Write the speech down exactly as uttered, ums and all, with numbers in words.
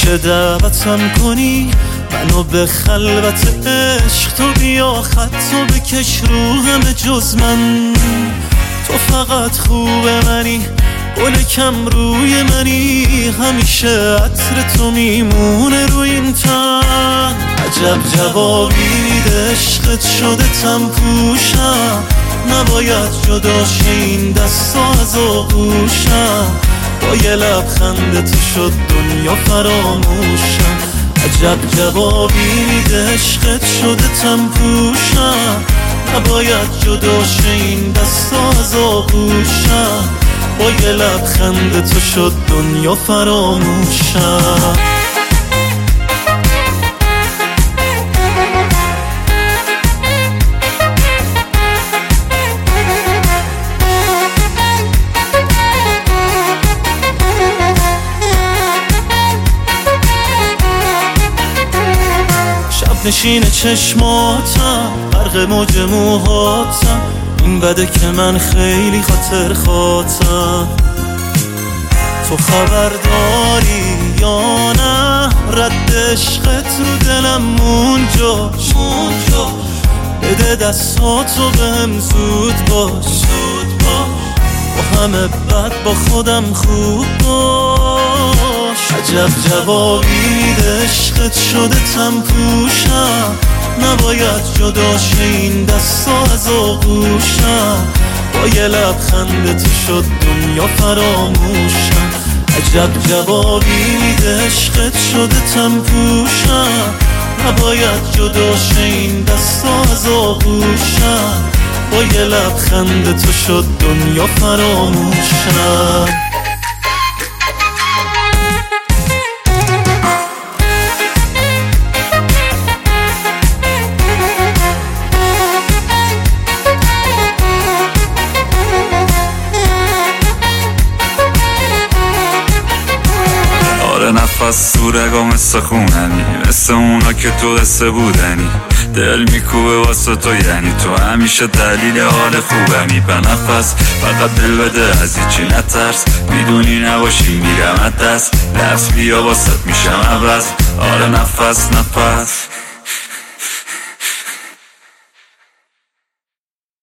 میشه دعوتم کنی منو به خلوت عشق، تو بیا خطو بکش رو همه جز من. تو فقط خوبه منی، گل کم روی منی، همیشه عطر تو میمونه رو این تن. عجب جوابی میده عشقت شده تم پوشم، نباید جدا شه این دستا از آغوشم. با یه لبخند تو شد دنیا فراموشم. عجب جوابی میده عشقت شده تم پوشم، نباید جدا شه این دستا از آغوشم. با یه لبخند تو شد دنیا فراموشم. شب نشین چشماتم، غرق موج موهاتم، این بده که من خیلی خاطر خاطم. تو خبر داری یا نه رد عشقت رو دلم مونجاش، بده دستاتو بهم زود باش، زود باش. با همه بد با خودم خوب باش. عجب جوابی میده عشقت شده تم پوشم، نباید جدا شه این دستا از آغوشم. با یه لبخند تو شد دنیا فراموشم. عجب جوابی میده عشقت شده تم پوشم، نباید جدا شه این دستا از آغوشم. با یه لبخند تو شد دنیا فراموشم. نفس تو رگا مثل خوننی، مثل اونا که تو قصه بودنی. دل میکوبه واسه تو یعنی تو همیشه دلیل حال خوبنی. به نفس فقط دل بده از هیچی نترس، میدونی نباشی میرم از دست. درس بیا واسه میشم عوض. آره نفس نفس